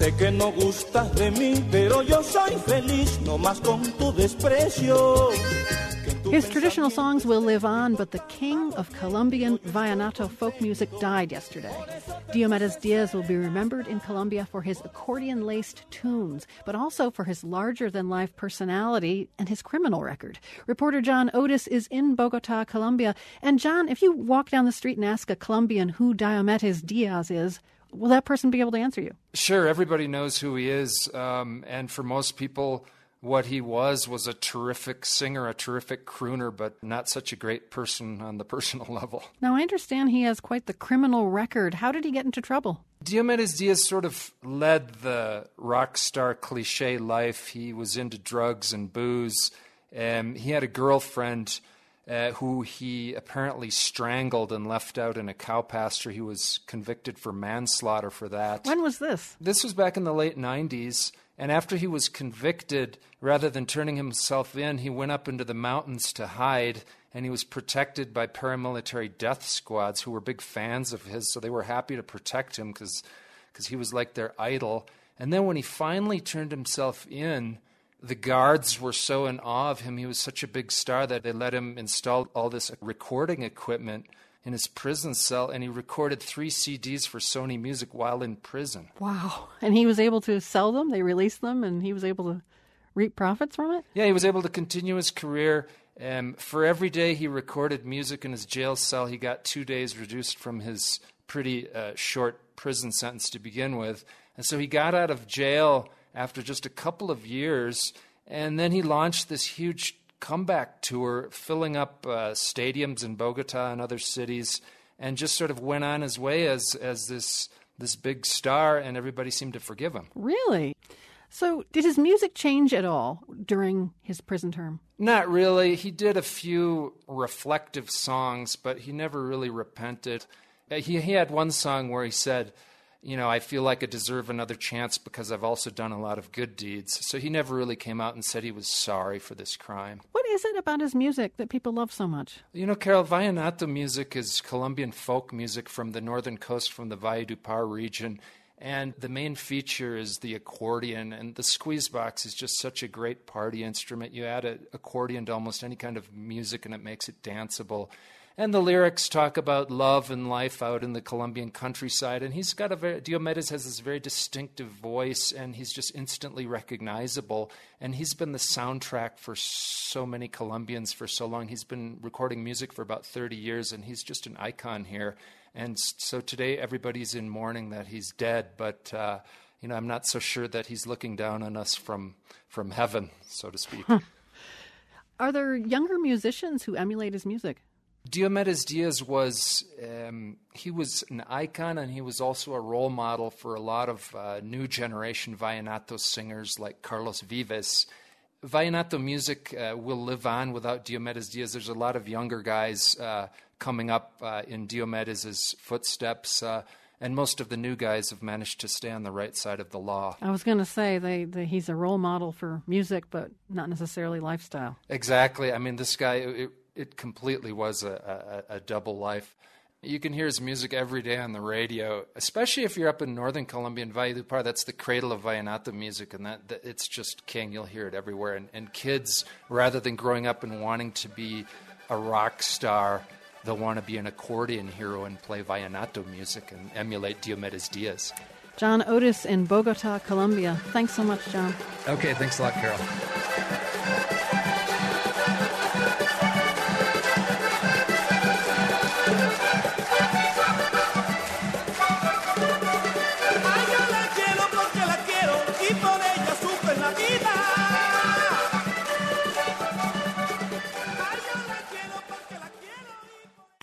Sé que no gustas de mí, pero yo soy feliz, no más con tu desprecio. His traditional songs will live on, but the king of Colombian vallenato folk music died yesterday. Diomedes Diaz will be remembered in Colombia for his accordion-laced tunes, but also for his larger-than-life personality and his criminal record. Reporter John Otis is in Bogota, Colombia. And John, if you walk down the street and ask a Colombian who Diomedes Diaz is, will that person be able to answer you? Sure, everybody knows who he is, and for most people, what he was a terrific singer, a terrific crooner, but not such a great person on the personal level. Now, I understand he has quite the criminal record. How did he get into trouble? Diomedes Diaz sort of led the rock star cliche life. He was into drugs and booze. He had a girlfriend who he apparently strangled and left out in a cow pasture. He was convicted for manslaughter for that. When was this? This was back in the late 90s. And after he was convicted, rather than turning himself in, he went up into the mountains to hide, and he was protected by paramilitary death squads who were big fans of his, so they were happy to protect him because he was like their idol. And then when he finally turned himself in, the guards were so in awe of him. He was such a big star that they let him install all this recording equipment in his prison cell, and he recorded 3 CDs for Sony Music while in prison. Wow. And he was able to sell them? They released them, and he was able to reap profits from it? Yeah, he was able to continue his career. For every day he recorded music in his jail cell, he got 2 days reduced from his pretty short prison sentence to begin with. And so he got out of jail after just a couple of years, and then he launched this huge comeback tour, filling up stadiums in Bogota and other cities, and just sort of went on his way as this big star, and everybody seemed to forgive him. Really? So did his music change at all during his prison term? Not really. He did a few reflective songs, but he never really repented. He had one song where he said, I feel like I deserve another chance because I've also done a lot of good deeds. So he never really came out and said he was sorry for this crime. What is it about his music that people love so much? Carol, vallenato music is Colombian folk music from the northern coast, from the Valledupar region. And the main feature is the accordion, and the squeeze box is just such a great party instrument. You add an accordion to almost any kind of music and it makes it danceable. And the lyrics talk about love and life out in the Colombian countryside. And Diomedes has this very distinctive voice, and he's just instantly recognizable. And he's been the soundtrack for so many Colombians for so long. He's been recording music for about 30 years, and he's just an icon here. And so today everybody's in mourning that he's dead, but I'm not so sure that he's looking down on us from heaven, so to speak. Are there younger musicians who emulate his music? Diomedes Diaz was an icon, and he was also a role model for a lot of new generation vallenato singers like Carlos Vives. Vallenato music will live on without Diomedes Diaz. There's a lot of younger guys coming up in Diomedes' footsteps, and most of the new guys have managed to stay on the right side of the law. I was going to say he's a role model for music, but not necessarily lifestyle. Exactly. I mean, this guy... It completely was a double life. You can hear his music every day on the radio, especially if you're up in northern Colombia in Valledupar. That's the cradle of vallenato music, and that it's just king. You'll hear it everywhere. And kids, rather than growing up and wanting to be a rock star, they'll want to be an accordion hero and play vallenato music and emulate Diomedes Diaz. John Otis in Bogota, Colombia. Thanks so much, John. Okay, thanks a lot, Carol.